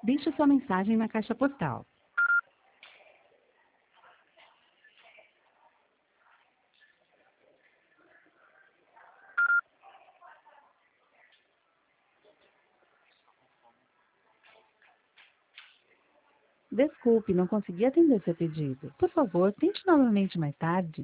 Deixe sua mensagem na caixa postal. Desculpe, não consegui atender seu pedido. Por favor, tente novamente mais tarde.